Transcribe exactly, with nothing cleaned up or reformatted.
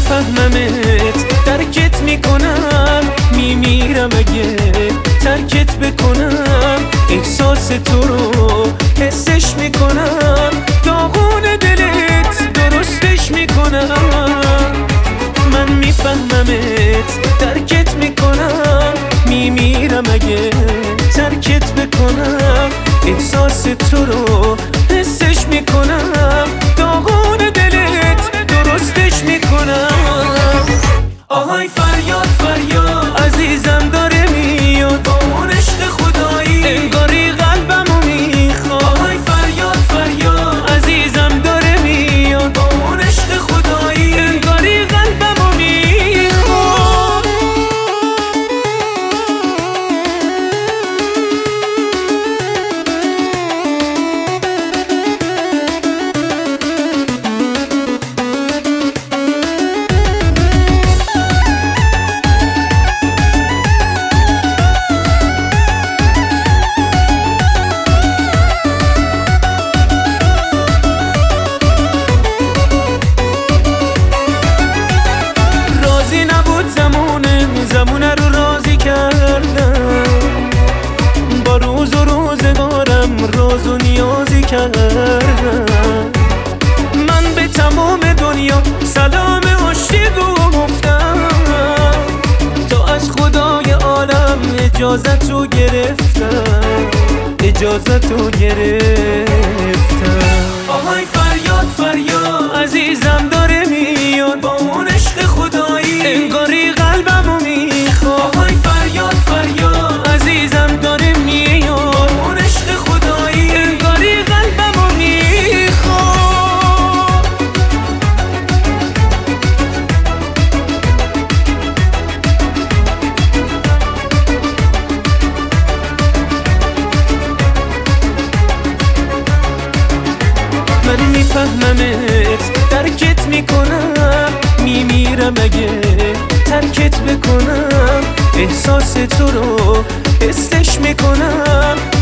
میفهممت، درکت میکنم، میمیرم اگه ترکت بکنم. احساس تو رو حسش میکنم، داغون دلت درستش میکنم. من میفهممت، درکت میکنم، میمیرم اگه ترکت بکنم. احساس تو رو حسش میکنم، داغون دلت درستش میکنم. آهای فریاد فریاد عزیزم داره میاد، با اون عشق خدایی انگاری قلبمو میخواد. آهای فریاد فریاد عزیزم داره میاد، با اون عشق خدایی انگاری قلبمو میخواد. زمونه رو راضی کردم، با روز و روزگارم راز و نیازی کردم. من به تمام دنیا سلام عاشقو گفتم، تا از خدای عالم اجازتو گرفتم، اجازتو گرفتم. آهای فریاد فریاد عزیزم داره میاد، با اون عشق خدایی انگاری قلبمو میخواد. آهای فریاد فریاد عزیزم داره میاد، با اون عشق خدایی انگاری قلبمو میخواد. من میفهممت، درکت میکنم، میمیرم اگه ترکت بکنم. احساس تو رو حسش میکنم،